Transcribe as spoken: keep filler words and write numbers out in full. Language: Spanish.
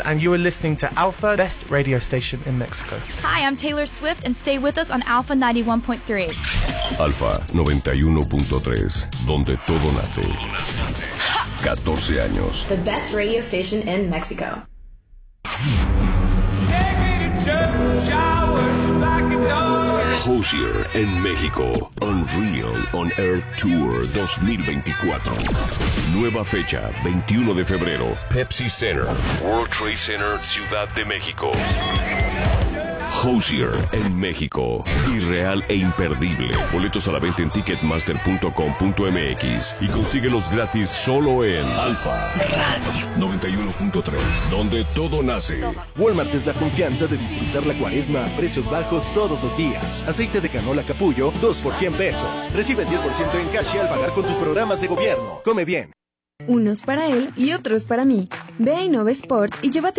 And you are listening to Alpha, best radio station in Mexico. Hi, I'm Taylor Swift, and stay with us on Alpha ninety-one point three. Alpha noventa y uno punto tres, donde todo nace. catorce años. The best radio station in Mexico. Hozier en México. Unreal On Air Tour dos mil veinticuatro. Nueva fecha, veintiuno de febrero. Pepsi Center, World Trade Center, Ciudad de México. Hozier en México. Irreal e imperdible. Boletos a la venta en ticketmaster punto com punto m x y consíguelos gratis solo en Alfa Radio noventa y uno punto tres, donde todo nace. Walmart es la confianza de disfrutar la cuaresma a precios bajos todos los días. Aceite de canola Capullo, dos por cien pesos. Recibe el diez por ciento en cash al pagar con tus programas de gobierno. Come bien. Unos para él y otros para mí. Ve a Innova Sport y llévate